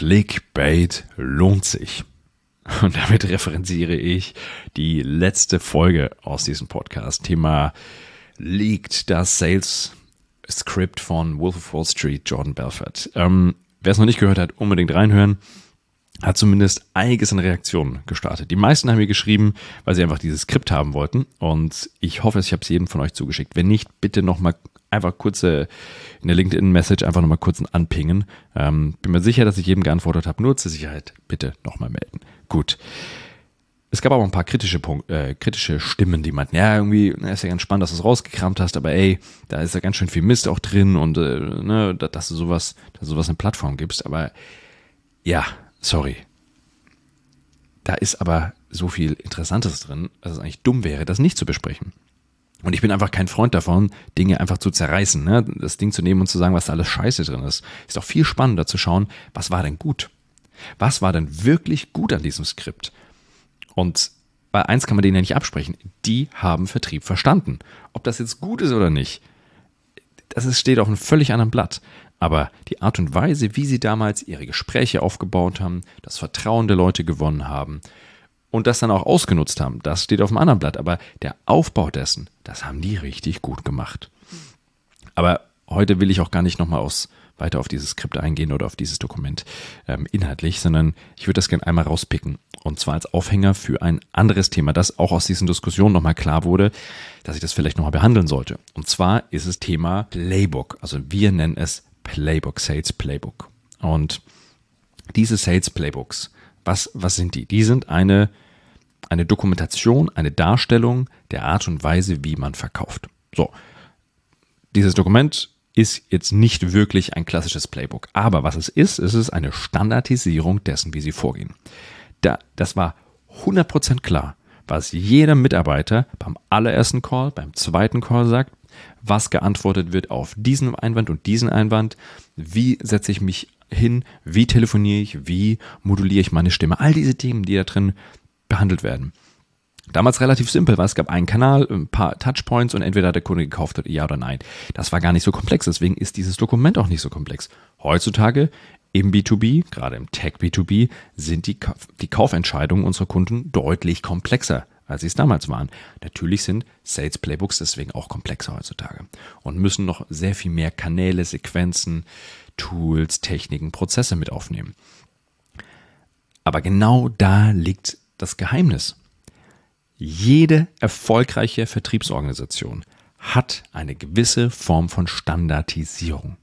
Clickbait lohnt sich. Und damit referenziere ich die letzte Folge aus diesem Podcast. Thema: Leakt das Sales Script von Wolf of Wall Street, Jordan Belfort. Wer es noch nicht gehört hat, unbedingt reinhören. Hat zumindest einiges in Reaktionen gestartet. Die meisten haben mir geschrieben, weil sie einfach dieses Skript haben wollten. Und ich hoffe, ich habe es jedem von euch zugeschickt. Wenn nicht, bitte nochmal einfach kurze in der LinkedIn-Message einfach nochmal kurz anpingen. Bin mir sicher, dass ich jedem geantwortet habe. Nur zur Sicherheit bitte nochmal melden. Gut. Es gab aber ein paar kritische Stimmen, die meinten, ja, irgendwie ist ja ganz spannend, dass du es rausgekramt hast, aber ey, da ist ja ganz schön viel Mist auch drin und dass du sowas eine Plattform gibst. Aber ja, sorry. Da ist aber so viel Interessantes drin, dass es eigentlich dumm wäre, das nicht zu besprechen. Und ich bin einfach kein Freund davon, Dinge einfach zu zerreißen, ne? Das Ding zu nehmen und zu sagen, was da alles Scheiße drin ist. Ist doch viel spannender zu schauen, was war denn gut? Was war denn wirklich gut an diesem Skript? Und bei eins kann man denen ja nicht absprechen. Die haben Vertrieb verstanden. Ob das jetzt gut ist oder nicht, steht auf einem völlig anderen Blatt. Aber die Art und Weise, wie sie damals ihre Gespräche aufgebaut haben, das Vertrauen der Leute gewonnen haben und das dann auch ausgenutzt haben, das steht auf einem anderen Blatt. Aber der Aufbau dessen, das haben die richtig gut gemacht. Aber heute will ich auch gar nicht nochmal weiter auf dieses Skript eingehen oder auf dieses Dokument inhaltlich, sondern ich würde das gerne einmal rauspicken. Und zwar als Aufhänger für ein anderes Thema, das auch aus diesen Diskussionen nochmal klar wurde, dass ich das vielleicht nochmal behandeln sollte. Und zwar ist es Thema Playbook. Also wir nennen es Playbook, Sales Playbook. Und diese Sales Playbooks, was sind die? Die sind eine Dokumentation, eine Darstellung der Art und Weise, wie man verkauft. So, dieses Dokument ist jetzt nicht wirklich ein klassisches Playbook. Aber was es ist eine Standardisierung dessen, wie sie vorgehen. Das war 100% klar, was jeder Mitarbeiter beim allerersten Call, beim zweiten Call sagt, was geantwortet wird auf diesen Einwand und diesen Einwand, wie setze ich mich hin, wie telefoniere ich, wie moduliere ich meine Stimme. All diese Themen, die da drin behandelt werden. Damals relativ simpel, weil es gab einen Kanal, ein paar Touchpoints und entweder hat der Kunde gekauft oder ja oder nein. Das war gar nicht so komplex, deswegen ist dieses Dokument auch nicht so komplex. Heutzutage im B2B, gerade im Tech B2B, sind die Kaufentscheidungen unserer Kunden deutlich komplexer, als sie es damals waren. Natürlich sind Sales Playbooks deswegen auch komplexer heutzutage und müssen noch sehr viel mehr Kanäle, Sequenzen, Tools, Techniken, Prozesse mit aufnehmen. Aber genau da liegt das Geheimnis. Jede erfolgreiche Vertriebsorganisation hat eine gewisse Form von Standardisierung.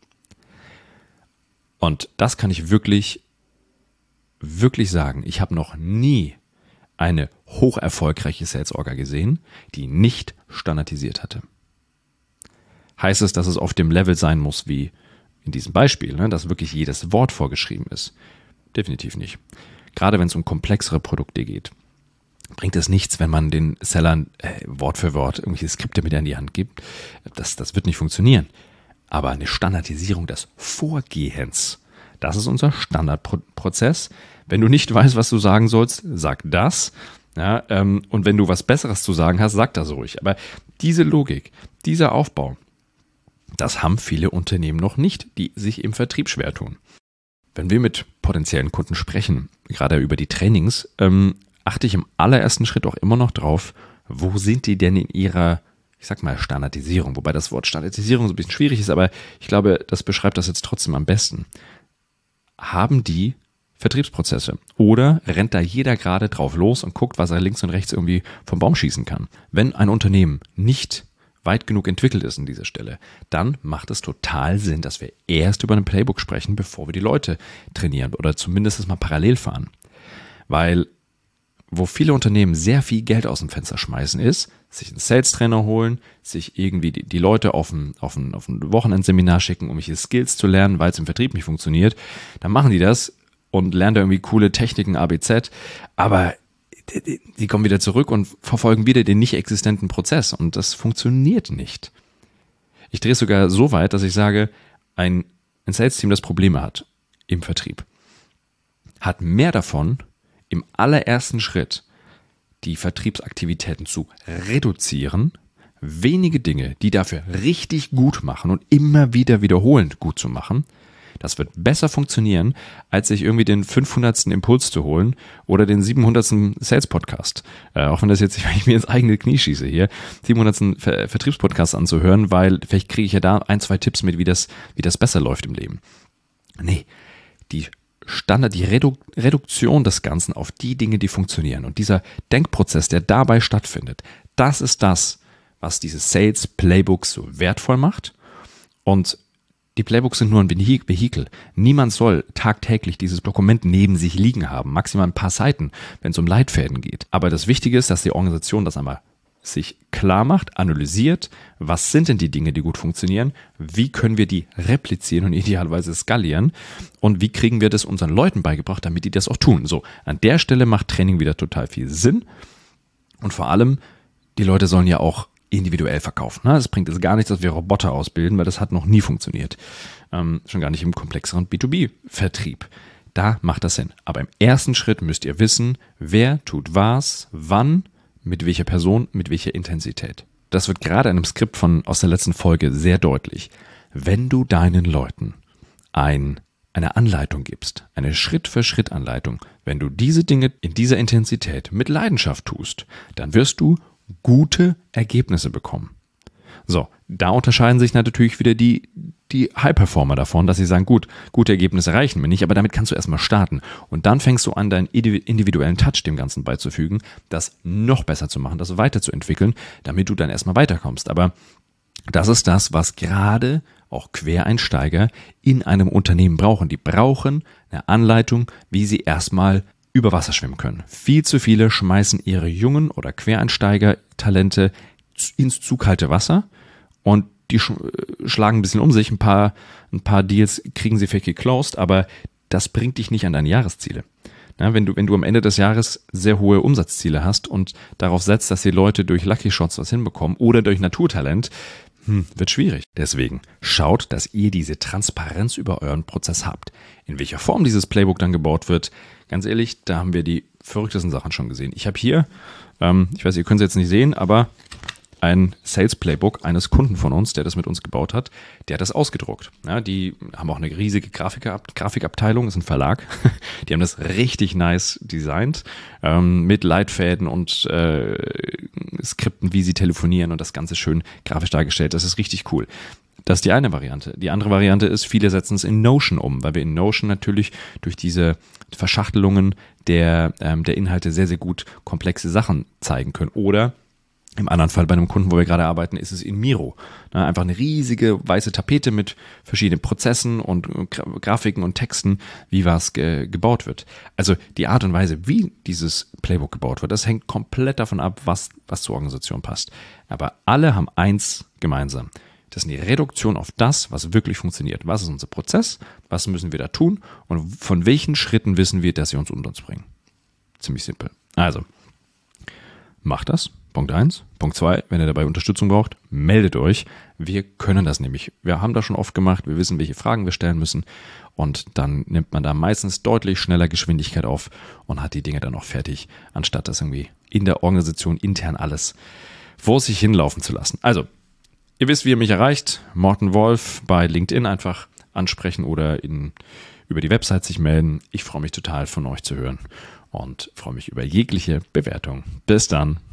Und das kann ich wirklich, wirklich sagen. Ich habe noch nie eine hoch erfolgreiche Sales-Orga gesehen, die nicht standardisiert hatte. Heißt es, dass es auf dem Level sein muss wie in diesem Beispiel, ne, dass wirklich jedes Wort vorgeschrieben ist? Definitiv nicht. Gerade wenn es um komplexere Produkte geht, bringt es nichts, wenn man den Sellern Wort für Wort irgendwelche Skripte mit in die Hand gibt. Das wird nicht funktionieren. Aber eine Standardisierung des Vorgehens, das ist unser Standardprozess. Wenn du nicht weißt, was du sagen sollst, sag das. Ja, und wenn du was Besseres zu sagen hast, sag das ruhig. Aber diese Logik, dieser Aufbau, das haben viele Unternehmen noch nicht, die sich im Vertrieb schwer tun. Wenn wir mit potenziellen Kunden sprechen, gerade über die Trainings, achte ich im allerersten Schritt auch immer noch drauf, wo sind die denn in ihrer, ich sag mal, Standardisierung, wobei das Wort Standardisierung so ein bisschen schwierig ist, aber ich glaube, das beschreibt das jetzt trotzdem am besten. Haben die Vertriebsprozesse oder rennt da jeder gerade drauf los und guckt, was er links und rechts irgendwie vom Baum schießen kann? Wenn ein Unternehmen nicht weit genug entwickelt ist an dieser Stelle, dann macht es total Sinn, dass wir erst über ein Playbook sprechen, bevor wir die Leute trainieren oder zumindest mal parallel fahren. Weil wo viele Unternehmen sehr viel Geld aus dem Fenster schmeißen, ist, sich einen Sales-Trainer holen, sich irgendwie die Leute auf ein Wochenendseminar schicken, um welche Skills zu lernen, weil es im Vertrieb nicht funktioniert. Dann machen die das und lernen da irgendwie coole Techniken ABZ, aber die kommen wieder zurück und verfolgen wieder den nicht existenten Prozess und das funktioniert nicht. Ich drehe es sogar so weit, dass ich sage, ein Sales-Team, das Probleme hat im Vertrieb, hat mehr davon, im allerersten Schritt die Vertriebsaktivitäten zu reduzieren, wenige Dinge, die dafür richtig gut machen und immer wieder wiederholend gut zu machen, Das wird besser funktionieren, als sich irgendwie den 500. Impuls zu holen oder den 700. Sales-Podcast. Auch wenn das jetzt, wenn ich mir ins eigene Knie schieße hier, 700. Vertriebspodcast anzuhören, weil vielleicht kriege ich ja da 1, 2 Tipps mit, wie das besser läuft im Leben. Nee, die Reduktion des Ganzen auf die Dinge, die funktionieren und dieser Denkprozess, der dabei stattfindet, das ist das, was dieses Sales Playbook so wertvoll macht. Und die Playbooks sind nur ein Vehikel. Niemand soll tagtäglich dieses Dokument neben sich liegen haben, maximal ein paar Seiten, wenn es um Leitfäden geht. Aber das Wichtige ist, dass die Organisation das einmal sich klar macht, analysiert, was sind denn die Dinge, die gut funktionieren, wie können wir die replizieren und idealerweise skalieren und wie kriegen wir das unseren Leuten beigebracht, damit die das auch tun. So, an der Stelle macht Training wieder total viel Sinn und vor allem, die Leute sollen ja auch individuell verkaufen. Es bringt jetzt gar nichts, dass wir Roboter ausbilden, weil das hat noch nie funktioniert. Schon gar nicht im komplexeren B2B-Vertrieb. Da macht das Sinn. Aber im ersten Schritt müsst ihr wissen, wer tut was, wann, mit welcher Person, mit welcher Intensität. Das wird gerade in einem Skript aus der letzten Folge sehr deutlich. Wenn du deinen Leuten eine Anleitung gibst, eine Schritt-für-Schritt-Anleitung, wenn du diese Dinge in dieser Intensität mit Leidenschaft tust, dann wirst du gute Ergebnisse bekommen. So, da unterscheiden sich natürlich wieder die High-Performer davon, dass sie sagen, gut, gute Ergebnisse reichen mir nicht, aber damit kannst du erstmal starten. Und dann fängst du an, deinen individuellen Touch dem Ganzen beizufügen, das noch besser zu machen, das weiterzuentwickeln, damit du dann erstmal weiterkommst. Aber das ist das, was gerade auch Quereinsteiger in einem Unternehmen brauchen. Die brauchen eine Anleitung, wie sie erstmal über Wasser schwimmen können. Viel zu viele schmeißen ihre jungen oder Quereinsteiger-Talente ins zu kalte Wasser und die schlagen ein bisschen um sich, ein paar Deals kriegen sie vielleicht geclosed, aber das bringt dich nicht an deine Jahresziele. Ja, wenn du am Ende des Jahres sehr hohe Umsatzziele hast und darauf setzt, dass die Leute durch Lucky Shots was hinbekommen oder durch Naturtalent, wird schwierig. Deswegen schaut, dass ihr diese Transparenz über euren Prozess habt. In welcher Form dieses Playbook dann gebaut wird, ganz ehrlich, da haben wir die verrücktesten Sachen schon gesehen. Ich habe hier, ich weiß, ihr könnt es jetzt nicht sehen, aber ein Sales Playbook eines Kunden von uns, der das mit uns gebaut hat, der hat das ausgedruckt. Ja, die haben auch eine riesige Grafikabteilung, ist ein Verlag. Die haben das richtig nice designt, mit Leitfäden und Skripten, wie sie telefonieren und das Ganze schön grafisch dargestellt. Das ist richtig cool. Das ist die eine Variante. Die andere Variante ist, viele setzen es in Notion um, weil wir in Notion natürlich durch diese Verschachtelungen der Inhalte sehr, sehr gut komplexe Sachen zeigen können. Oder im anderen Fall bei einem Kunden, wo wir gerade arbeiten, ist es in Miro. Einfach eine riesige weiße Tapete mit verschiedenen Prozessen und Grafiken und Texten, wie was gebaut wird. Also die Art und Weise, wie dieses Playbook gebaut wird, das hängt komplett davon ab, was zur Organisation passt. Aber alle haben eins gemeinsam. Das ist die Reduktion auf das, was wirklich funktioniert. Was ist unser Prozess? Was müssen wir da tun? Und von welchen Schritten wissen wir, dass sie uns unter uns bringen? Ziemlich simpel. Also, macht das. Punkt 1. Punkt 2, wenn ihr dabei Unterstützung braucht, meldet euch. Wir können das nämlich. Wir haben das schon oft gemacht. Wir wissen, welche Fragen wir stellen müssen. Und dann nimmt man da meistens deutlich schneller Geschwindigkeit auf und hat die Dinge dann auch fertig, anstatt das irgendwie in der Organisation intern alles vor sich hinlaufen zu lassen. Also, ihr wisst, wie ihr mich erreicht. Morten Wolf bei LinkedIn einfach ansprechen oder über die Website sich melden. Ich freue mich total, von euch zu hören und freue mich über jegliche Bewertung. Bis dann.